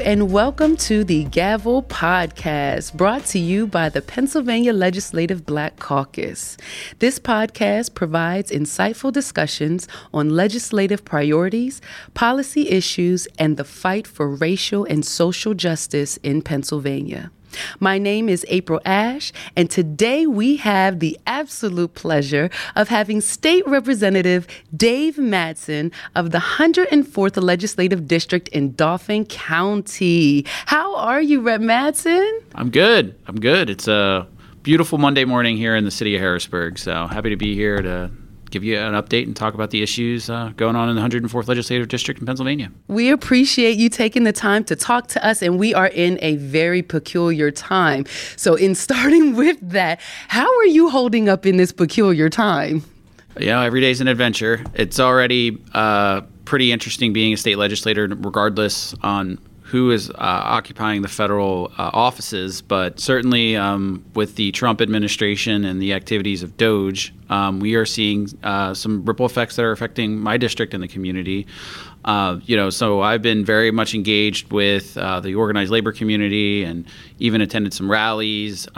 and welcome to the Gavel Podcast, brought to you by the Pennsylvania Legislative Black Caucus. This podcast provides insightful discussions on legislative priorities, policy issues, and the fight for racial and social justice in Pennsylvania. My name is April Ash, and today we have the absolute pleasure of having State Representative Dave Madsen of the 104th Legislative District in Dauphin County. How are you, Rep. Madsen? I'm good. It's a beautiful Monday morning here in the city of Harrisburg, so happy to be here to give you an update and talk about the issues going on in the 104th Legislative District in Pennsylvania. We appreciate you taking the time to talk to us, and we are in a very peculiar time. So in starting with that, how are you holding up in this peculiar time? You know, every day's an adventure. It's already pretty interesting being a state legislator, regardless on who is occupying the federal offices, but certainly with the Trump administration and the activities of DOGE, we are seeing some ripple effects that are affecting my district and the community. So I've been very much engaged with the organized labor community and even attended some rallies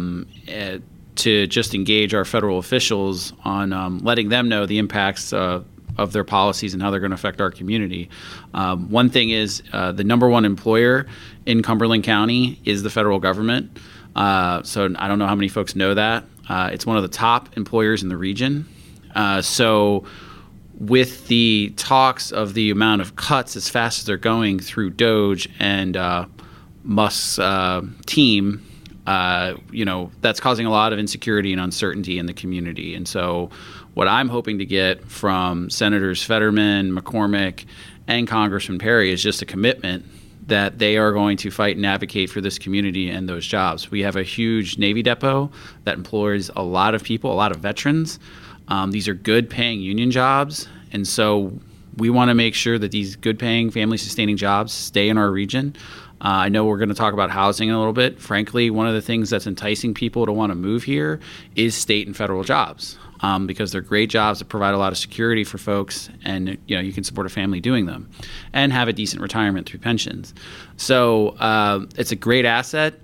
to just engage our federal officials on letting them know the impacts of their policies and how they're going to affect our community. One thing is the number one employer in Cumberland County is the federal government. So I don't know how many folks know that. It's one of the top employers in the region. So with the talks of the amount of cuts as fast as they're going through DOGE and Musk's team, that's causing a lot of insecurity and uncertainty in the community. And so what I'm hoping to get from Senators Fetterman, McCormick, and Congressman Perry is just a commitment that they are going to fight and advocate for this community and those jobs. We have a huge Navy depot that employs a lot of people, a lot of veterans. These are good paying union jobs. And so we want to make sure that these good paying, family sustaining jobs stay in our region. I know we're going to talk about housing in a little bit. Frankly, one of the things that's enticing people to want to move here is state and federal jobs. Because they're great jobs that provide a lot of security for folks, and you can support a family doing them and have a decent retirement through pensions. So it's a great asset.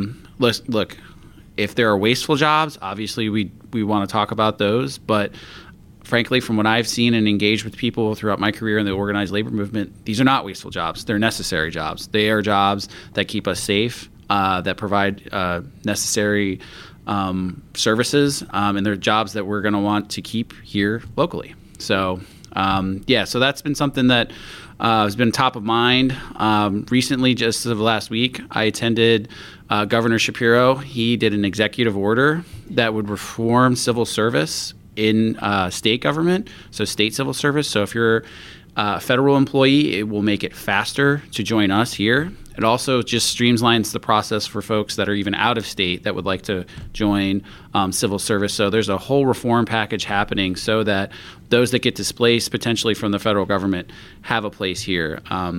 Look, if there are wasteful jobs, obviously we want to talk about those. But frankly, from what I've seen and engaged with people throughout my career in the organized labor movement, these are not wasteful jobs. They're necessary jobs. They are jobs that keep us safe, that provide necessary services, and they're jobs that we're going to want to keep here locally. So, so that's been something that has been top of mind. Recently, just of last week, I attended Governor Shapiro. He did an executive order that would reform civil service in state government, so state civil service. So if you're a federal employee, it will make it faster to join us here. It also just streamlines the process for folks that are even out of state that would like to join civil service. So there's a whole reform package happening so that those that get displaced potentially from the federal government have a place here.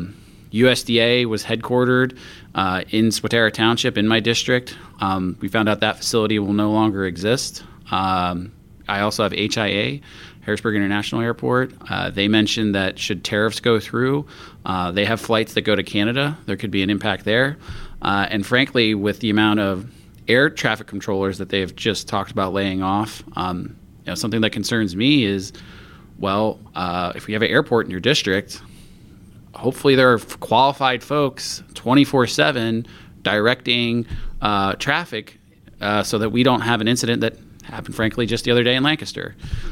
USDA was headquartered in Swatara Township in my district. We found out that facility will no longer exist. I also have HIA, Harrisburg International Airport. They mentioned that should tariffs go through, they have flights that go to Canada. There could be an impact there. And frankly, with the amount of air traffic controllers that they've just talked about laying off, something that concerns me is, if we have an airport in your district, hopefully there are qualified folks 24/7 directing traffic so that we don't have an incident that happened, frankly, just the other day in Lancaster.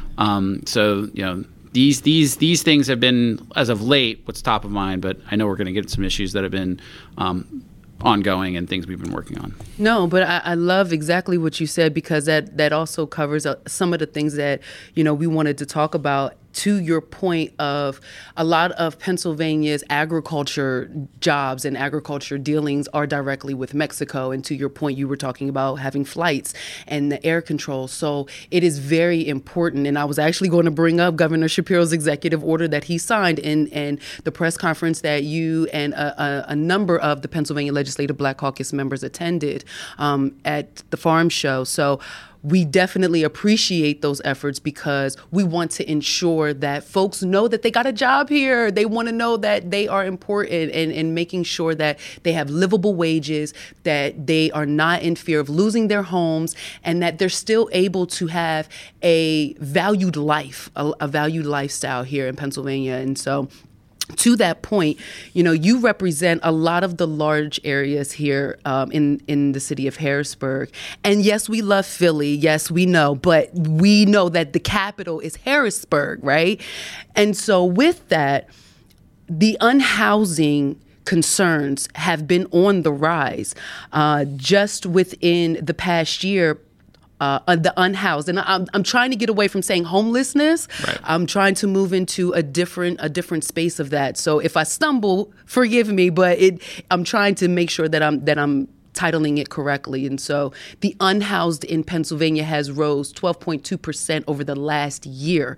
These things have been, as of late, what's top of mind, but I know we're going to get some issues that have been ongoing and things we've been working on. No, but I love exactly what you said, because that also covers some of the things that, we wanted to talk about. To your point of a lot of Pennsylvania's agriculture jobs and agriculture dealings are directly with Mexico. And to your point, you were talking about having flights and the air control. So it is very important. And I was actually going to bring up Governor Shapiro's executive order that he signed in the press conference that you and a number of the Pennsylvania Legislative Black Caucus members attended at the farm show. So we definitely appreciate those efforts because we want to ensure that folks know that they got a job here. They want to know that they are important and making sure that they have livable wages, that they are not in fear of losing their homes, and that they're still able to have a valued life, a valued lifestyle here in Pennsylvania. And so to that point, you represent a lot of the large areas here in the city of Harrisburg. And yes, we love Philly. Yes, we know. But we know that the capital is Harrisburg, right? And so with that, the unhousing concerns have been on the rise. Just within the past year, the unhoused, and I'm trying to get away from saying homelessness. Right. I'm trying to move into a different space of that. So if I stumble, forgive me, but I'm trying to make sure that I'm titling it correctly. And so the unhoused in Pennsylvania has rose 12.2% over the last year.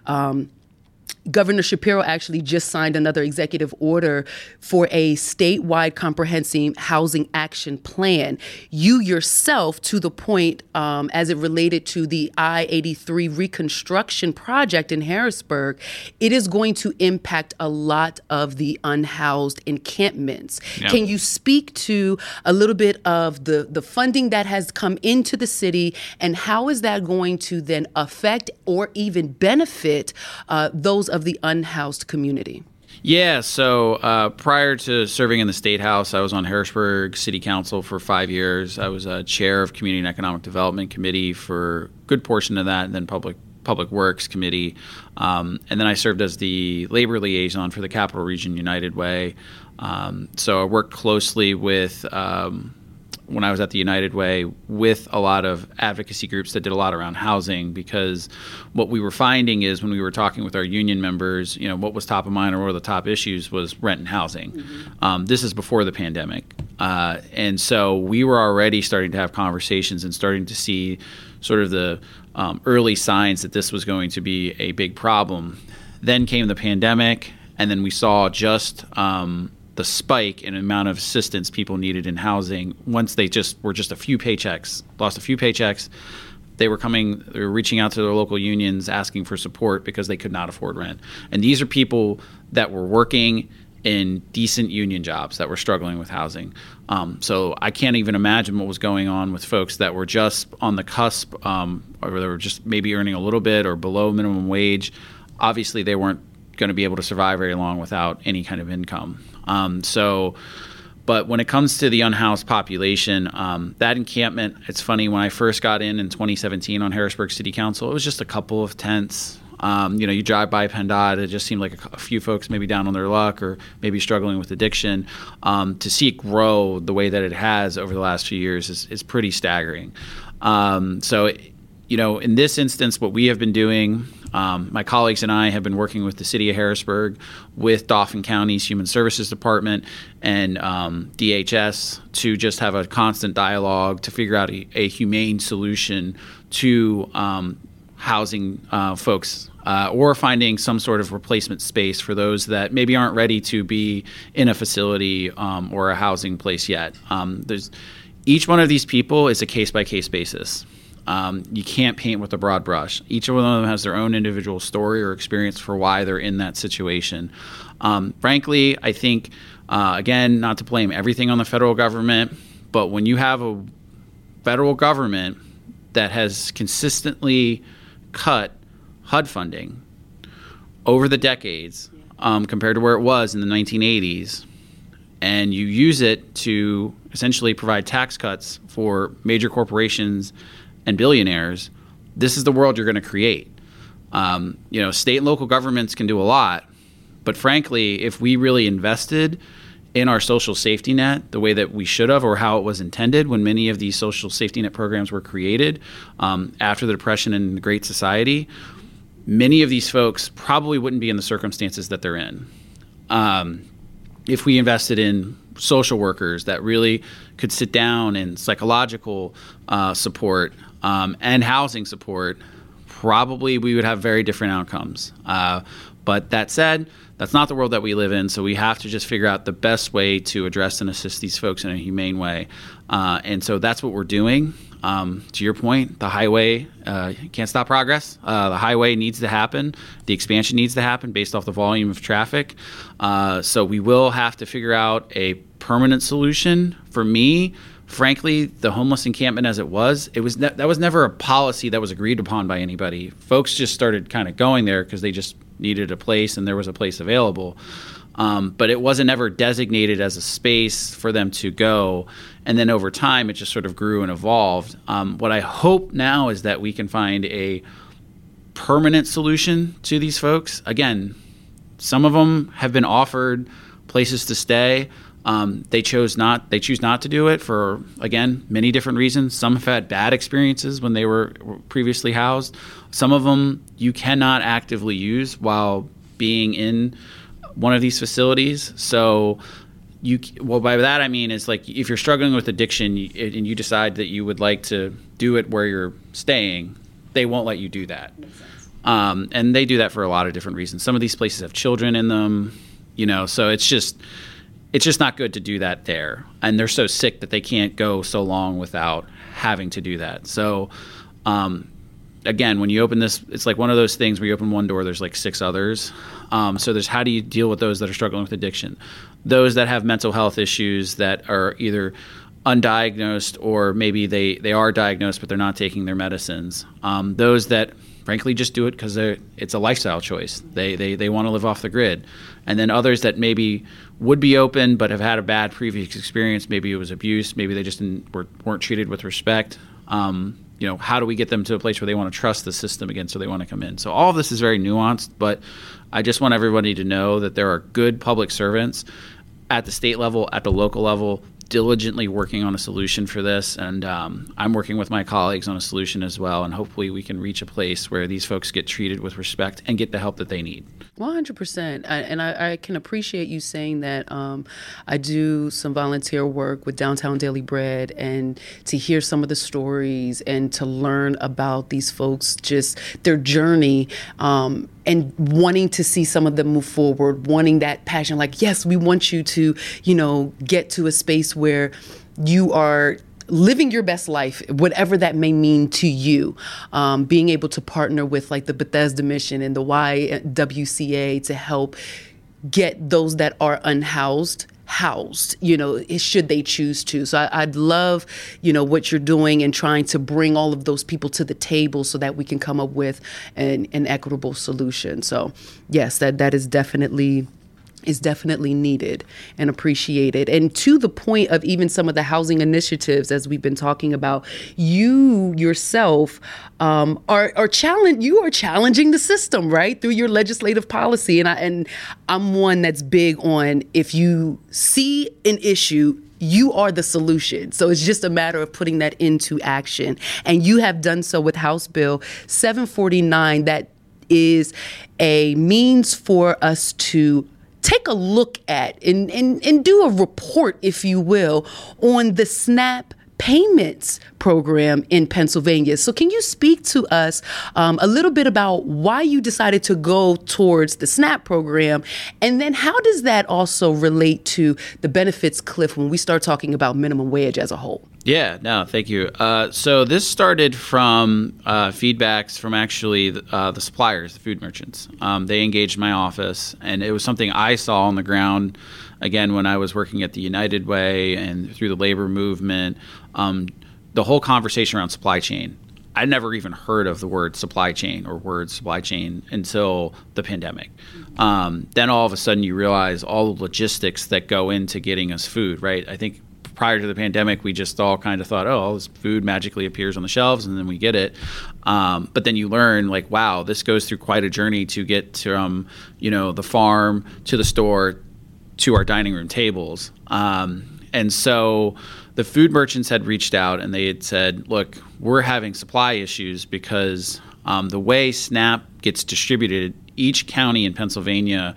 Governor Shapiro actually just signed another executive order for a statewide comprehensive housing action plan. You yourself, to the point as it related to the I-83 reconstruction project in Harrisburg, it is going to impact a lot of the unhoused encampments. Yeah. Can you speak to a little bit of the funding that has come into the city, and how is that going to then affect or even benefit those of the unhoused community? Yeah, so prior to serving in the State House, I was on Harrisburg City Council for 5 years. I was chair of Community and Economic Development Committee for a good portion of that, and then Public Works Committee. And then I served as the labor liaison for the Capital Region United Way. So I worked closely with when I was at the United Way with a lot of advocacy groups that did a lot around housing, because what we were finding is when we were talking with our union members, what was top of mind or what were the top issues was rent and housing. Mm-hmm. This is before the pandemic. And so we were already starting to have conversations and starting to see sort of the early signs that this was going to be a big problem. Then came the pandemic, and then we saw just the spike in the amount of assistance people needed in housing. Once they were just a few paychecks, lost a few paychecks, they were reaching out to their local unions asking for support because they could not afford rent. And these are people that were working in decent union jobs that were struggling with housing. So I can't even imagine what was going on with folks that were just on the cusp, or they were just maybe earning a little bit or below minimum wage. Obviously, they weren't going to be able to survive very long without any kind of income. But when it comes to the unhoused population, that encampment, it's funny, when I first got in 2017 on Harrisburg City Council, it was just a couple of tents. You drive by PennDOT, it just seemed like a few folks maybe down on their luck or maybe struggling with addiction. To see it grow the way that it has over the last few years is pretty staggering. In this instance, what we have been doing, my colleagues and I have been working with the city of Harrisburg, with Dauphin County's Human Services Department and DHS to just have a constant dialogue to figure out a humane solution to housing folks or finding some sort of replacement space for those that maybe aren't ready to be in a facility or a housing place yet. Each one of these people is a case-by-case basis. You can't paint with a broad brush. Each one of them has their own individual story or experience for why they're in that situation. Frankly, I think, again, not to blame everything on the federal government, but when you have a federal government that has consistently cut HUD funding over the decades compared to where it was in the 1980s, and you use it to essentially provide tax cuts for major corporations and billionaires, this is the world you're going to create. State and local governments can do a lot, but frankly, if we really invested in our social safety net the way that we should have, or how it was intended when many of these social safety net programs were created after the Depression and the Great Society, many of these folks probably wouldn't be in the circumstances that they're in. If we invested in social workers that really could sit down and psychological support and housing support, probably we would have very different outcomes. But that said, that's not the world that we live in, so we have to just figure out the best way to address and assist these folks in a humane way. And so that's what we're doing. To your point, the highway, you can't stop progress. The highway needs to happen. The expansion needs to happen based off the volume of traffic. So we will have to figure out a permanent solution. For me, frankly, the homeless encampment as it was that was never a policy that was agreed upon by anybody. Folks just started kind of going there because they just needed a place and there was a place available. But it wasn't ever designated as a space for them to go. And then over time, it just sort of grew and evolved. What I hope now is that we can find a permanent solution to these folks. Again, some of them have been offered places to stay. They choose not to do it for, again, many different reasons. Some have had bad experiences when they were previously housed. Some of them you cannot actively use while being in one of these facilities. So by that I mean is like if you're struggling with addiction and you decide that you would like to do it where you're staying, they won't let you do that. And they do that for a lot of different reasons. Some of these places have children in them, so it's just not good to do that there. And they're so sick that they can't go so long without having to do that. So again, when you open this, it's like one of those things where you open one door, there's like 6 others. So there's how do you deal with those that are struggling with addiction? Those that have mental health issues that are either undiagnosed or maybe they are diagnosed but they're not taking their medicines. Those that frankly just do it because it's a lifestyle choice. They want to live off the grid. And then others that maybe would be open but have had a bad previous experience. Maybe it was abuse. Maybe they just weren't treated with respect. How do we get them to a place where they want to trust the system again so they want to come in? So all of this is very nuanced, but I just want everybody to know that there are good public servants at the state level, at the local level, diligently working on a solution for this. And I'm working with my colleagues on a solution as well. And hopefully we can reach a place where these folks get treated with respect and get the help that they need. 100%. And I can appreciate you saying that. I do some volunteer work with Downtown Daily Bread, and to hear some of the stories and to learn about these folks, just their journey, and wanting to see some of them move forward, wanting that passion, like, yes, we want you to, get to a space where you are living your best life, whatever that may mean to you, being able to partner with like the Bethesda Mission and the YWCA to help get those that are unhoused housed, should they choose to. So I'd love, what you're doing and trying to bring all of those people to the table so that we can come up with an equitable solution. So yes, that is definitely needed and appreciated. And to the point of even some of the housing initiatives, as we've been talking about, you yourself are challenging the system, right, through your legislative policy. And I'm one that's big on, if you see an issue, you are the solution. So it's just a matter of putting that into action. And you have done so with House Bill 749. That is a means for us to take a look at and do a report, if you will, on the SNAP payments program in Pennsylvania. So can you speak to us a little bit about why you decided to go towards the SNAP program? And then how does that also relate to the benefits cliff when we start talking about minimum wage as a whole? Yeah, no, thank you. So this started from feedbacks from actually the suppliers, the food merchants. They engaged my office, and it was something I saw on the ground, again, when I was working at the United Way and through the labor movement. The whole conversation around supply chain. I never even heard of the word supply chain or word supply chain until the pandemic. Then all of a sudden you realize all the logistics that go into getting us food, right? I think prior to the pandemic, we just all kind of thought, all this food magically appears on the shelves and then we get it. But then you learn, like, wow, this goes through quite a journey to get from, the farm to the store to our dining room tables. And so the food merchants had reached out and they had said, look, we're having supply issues because the way SNAP gets distributed, each county in Pennsylvania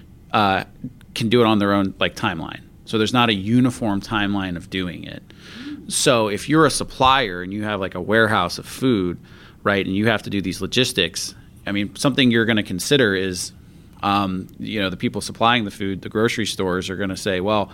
can do it on their own timeline. So there's not a uniform timeline of doing it. So if you're a supplier and you have a warehouse of food, right, and you have to do these logistics, something you're going to consider is, the people supplying the food, the grocery stores are going to say, well,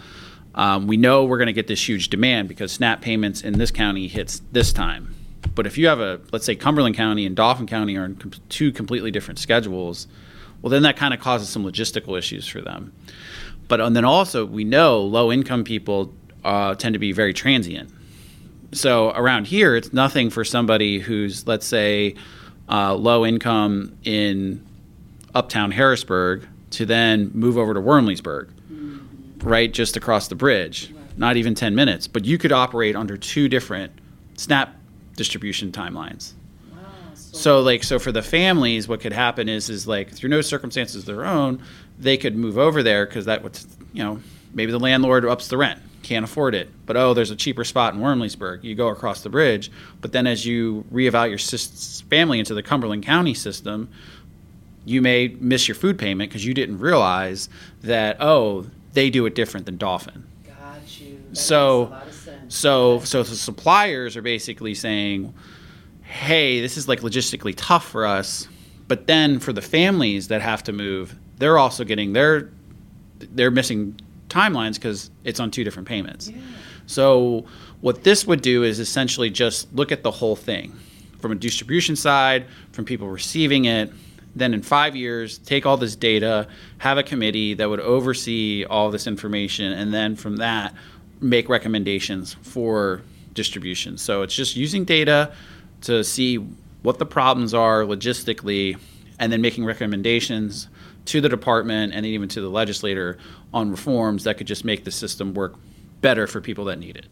we know we're going to get this huge demand because SNAP payments in this county hits this time. But if you have let's say Cumberland County and Dauphin County are in two completely different schedules, well, then that kind of causes some logistical issues for them. And then also we know low-income people tend to be very transient. So around here, it's nothing for somebody who's, let's say, low income in uptown Harrisburg to then move over to Wormleysburg, right, just across the bridge, not even 10 minutes. But you could operate under two different SNAP distribution timelines. Wow, so for the families, what could happen is like through no circumstances of their own, they could move over there because that would, maybe the landlord ups the rent, can't afford it, but there's a cheaper spot in Wormleysburg. You go across the bridge, but then as you reevaluate your family into the Cumberland County system, you may miss your food payment because you didn't realize that they do it different than Dauphin. Got you. That makes a lot of sense. So the suppliers are basically saying, hey, this is like logistically tough for us, but then for the families that have to move, they're also getting they're missing timelines because it's on two different payments. Yeah. So what this would do is essentially just look at the whole thing from a distribution side, from people receiving it. Then in 5 years, take all this data, have a committee that would oversee all this information, and then from that, make recommendations for distribution. So it's just using data to see what the problems are logistically, and then making recommendations to the department and even to the legislator on reforms that could just make the system work better for people that need it.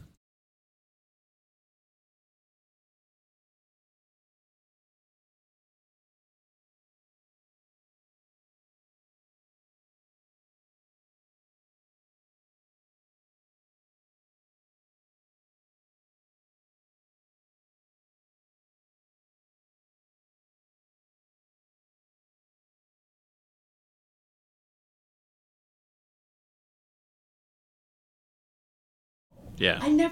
Yeah. I never.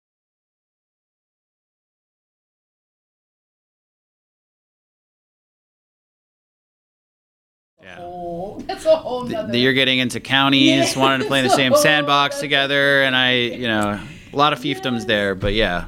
Yeah. That's a whole nother. You're getting into counties wanting to play in the same sandbox together, and a lot of fiefdoms there, but yeah.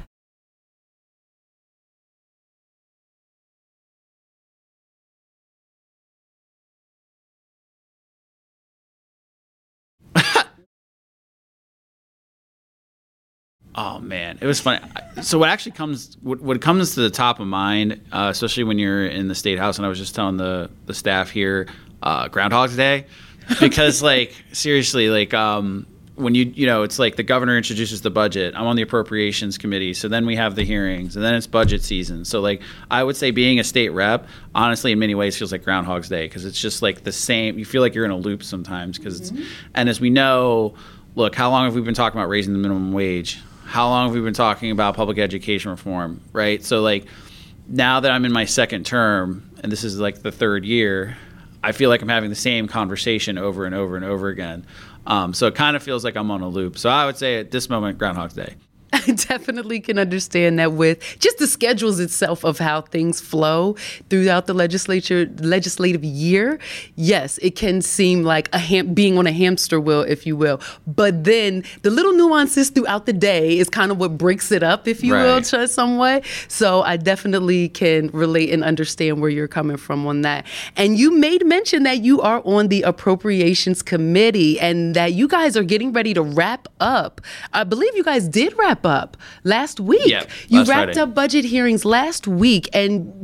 Oh man, it was funny. So what comes to the top of mind, especially when you're in the State House, and I was just telling the staff here, Groundhog's Day, because seriously, when it's like the governor introduces the budget. I'm on the appropriations committee, so then we have the hearings, and then it's budget season. So I would say being a state rep, honestly, in many ways feels like Groundhog's Day because it's just like the same. You feel like you're in a loop sometimes and as we know, look, how long have we been talking about raising the minimum wage? How long have we been talking about public education reform, right? So now that I'm in my second term, and this is the third year, I feel like I'm having the same conversation over and over and over again. So it kind of feels like I'm on a loop. So I would say at this moment, Groundhog's Day. I definitely can understand that with just the schedules itself of how things flow throughout the legislative year. Yes, it can seem like being on a hamster wheel, if you will. But then the little nuances throughout the day is kind of what breaks it up, if you will, to some way. So I definitely can relate and understand where you're coming from on that. And you made mention that you are on the Appropriations Committee and that you guys are getting ready to wrap up. I believe you guys did wrap up last week. Yeah, you wrapped Friday. Up budget hearings last week. And,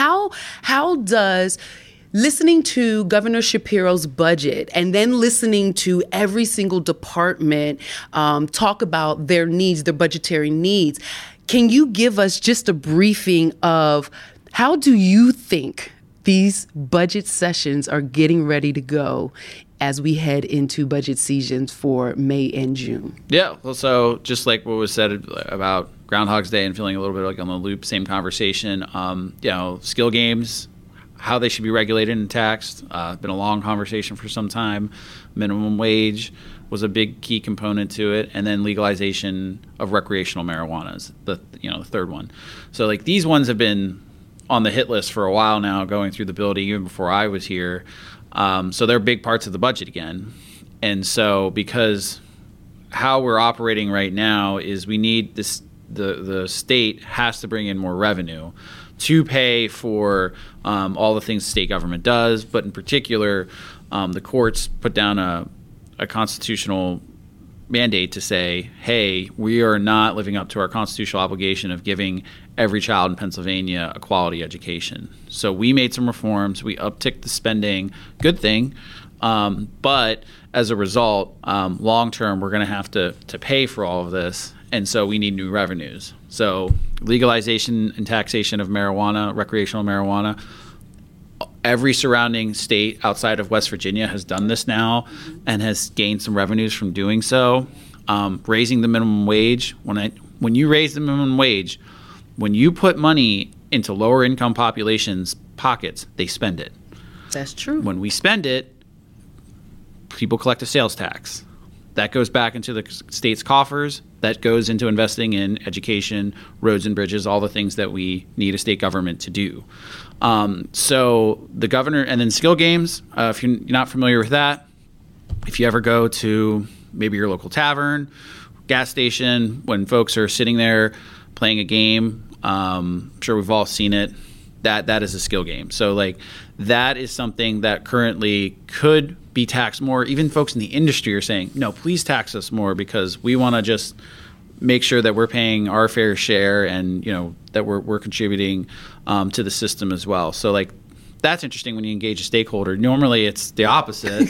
how does listening to Governor Shapiro's budget and then listening to every single department talk about their needs, their budgetary needs, can you give us just a briefing of how do you think these budget sessions are getting ready to go as we head into budget seasons for May and June? Yeah, well, so just like what was said about Groundhog's Day and feeling a little bit on the loop, same conversation. Skill games, how they should be regulated and taxed. Been a long conversation for some time. Minimum wage was a big key component to it, and then legalization of recreational marijuana is the third one. So these ones have been on the hit list for a while now, going through the building even before I was here. So they're big parts of the budget again. And so because how we're operating right now is we need this. The state has to bring in more revenue to pay for all the things the state government does, but in particular, the courts put down a constitutional mandate to say, hey, we are not living up to our constitutional obligation of giving every child in Pennsylvania a quality education. So we made some reforms. We upticked the spending. Good thing. But as a result, long term, we're going to have to pay for all of this. And so we need new revenues. So legalization and taxation of marijuana, recreational marijuana, every surrounding state outside of West Virginia has done this now and has gained some revenues from doing so. Raising the minimum wage, when you raise the minimum wage, when you put money into lower income populations' pockets, they spend it. That's true. When we spend it, people collect a sales tax. That goes back into the state's coffers. That goes into investing in education, roads and bridges, all the things that we need a state government to do. So the governor, and then skill games, if you're not familiar with that, if you ever go to maybe your local tavern, gas station, when folks are sitting there playing a game, I'm sure we've all seen it, that is a skill game. So like that is something that currently could be taxed more. Even folks in the industry are saying, no, please tax us more because we want to just make sure that we're paying our fair share and, you know, that we're contributing to the system as well. So like that's interesting when you engage a stakeholder. Normally it's the opposite.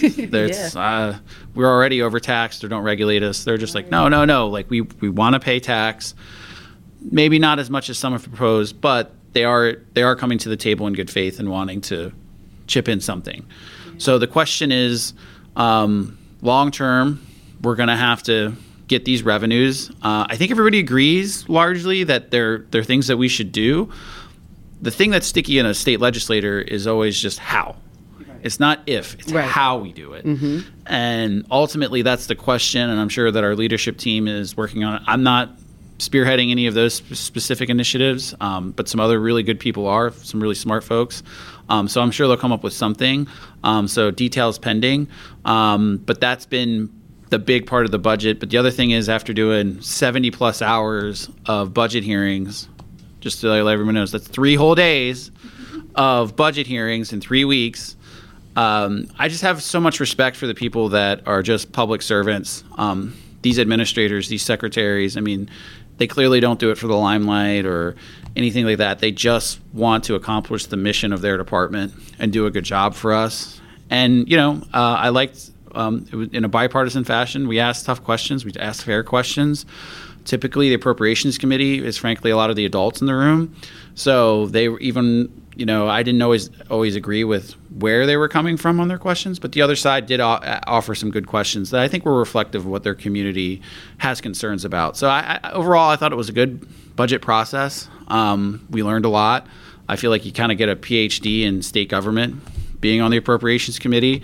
We're already overtaxed or don't regulate us. They're just like, no. Like we want to pay tax. Maybe not as much as some have proposed, but they are coming to the table in good faith and wanting to chip in something. So the question is, long term, we're going to have to get these revenues. I think everybody agrees largely that they're things that we should do. The thing that's sticky in a state legislator is always just how. It's not if, it's how we do it. Mm-hmm. And ultimately, that's the question, and I'm sure that our leadership team is working on it. I'm not spearheading any of those specific initiatives, but some other really good people are, some really smart folks. So I'm sure they'll come up with something. So details pending. But that's been the big part of the budget. But the other thing is after doing 70 plus hours of budget hearings, just to let everyone know, that's 3 whole days of budget hearings in 3 weeks. I just have so much respect for the people that are just public servants. These administrators, these secretaries, I mean, they clearly don't do it for the limelight or anything like that. They just want to accomplish the mission of their department and do a good job for us. And, you know, I liked it was in a bipartisan fashion. We asked tough questions. We asked fair questions. Typically, the Appropriations Committee is, frankly, a lot of the adults in the room. So they were even, you know, I didn't always agree with where they were coming from on their questions, but the other side did offer some good questions that I think were reflective of what their community has concerns about. So overall, I thought it was a good budget process. We learned a lot. I feel like you kind of get a PhD in state government being on the Appropriations Committee.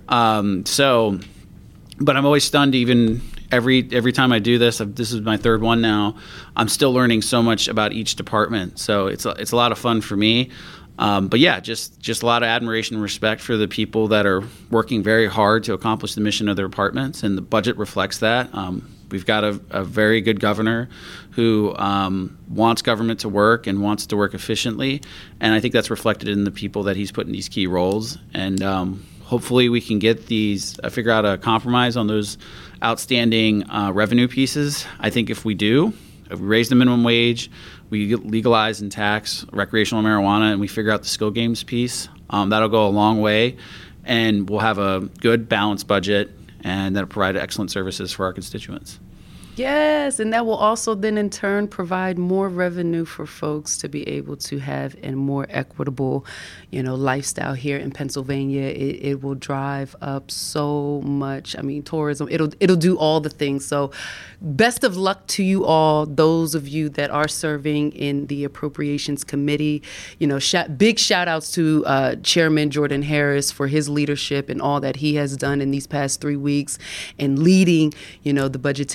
But I'm always stunned even every time I do this. This is my 3rd one now. I'm still learning so much about each department. So it's a lot of fun for me. But yeah, just a lot of admiration and respect for the people that are working very hard to accomplish the mission of their departments, and the budget reflects that. We've got a very good governor who wants government to work and wants to work efficiently, and I think that's reflected in the people that he's put in these key roles. And hopefully we can get figure out a compromise on those outstanding revenue pieces. I think if we raise the minimum wage, we legalize and tax recreational marijuana, and we figure out the skill games piece, that'll go a long way, and we'll have a good balanced budget, and that'll provide excellent services for our constituents. Yes, and that will also then in turn provide more revenue for folks to be able to have a more equitable, lifestyle here in Pennsylvania. It will drive up so much. I mean, tourism, it'll do all the things. So best of luck to you all, those of you that are serving in the Appropriations Committee. Big shout outs to Chairman Jordan Harris for his leadership and all that he has done in these past 3 weeks and leading, the budgetary conversation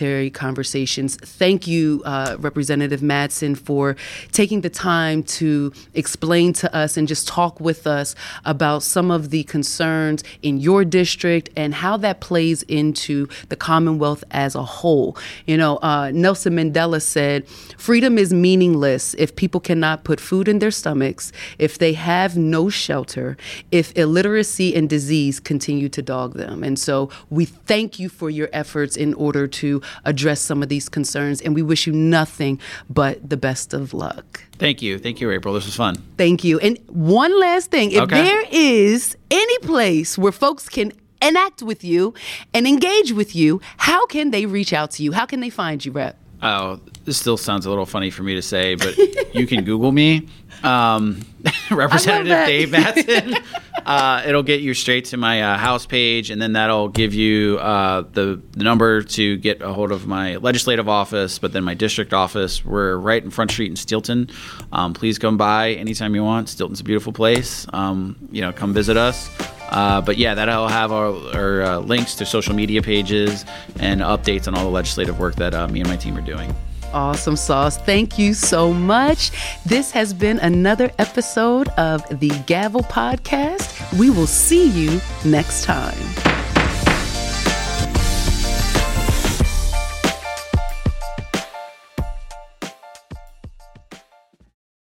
conversations. Thank you, Representative Madsen, for taking the time to explain to us and just talk with us about some of the concerns in your district and how that plays into the Commonwealth as a whole. You know, Nelson Mandela said, freedom is meaningless if people cannot put food in their stomachs, if they have no shelter, if illiteracy and disease continue to dog them. And so we thank you for your efforts in order to address some of these concerns, and we wish you nothing but the best of luck. Thank you. Thank you, April. This was fun. Thank you. And one last thing, if there is any place where folks can enact with you and engage with you, how can they reach out to you? How can they find you, Rep? Oh, this still sounds a little funny for me to say, but you can Google me, Representative Dave Madsen. It'll get you straight to my House page, and then that'll give you the number to get a hold of my legislative office, but then my district office. We're right in Front Street in Steelton. Please come by anytime you want. Steelton's a beautiful place. Come visit us. But yeah, that'll have our links to social media pages and updates on all the legislative work that me and my team are doing. Awesome sauce. Thank you so much. This has been another episode of the Gavel Podcast. We will see you next time.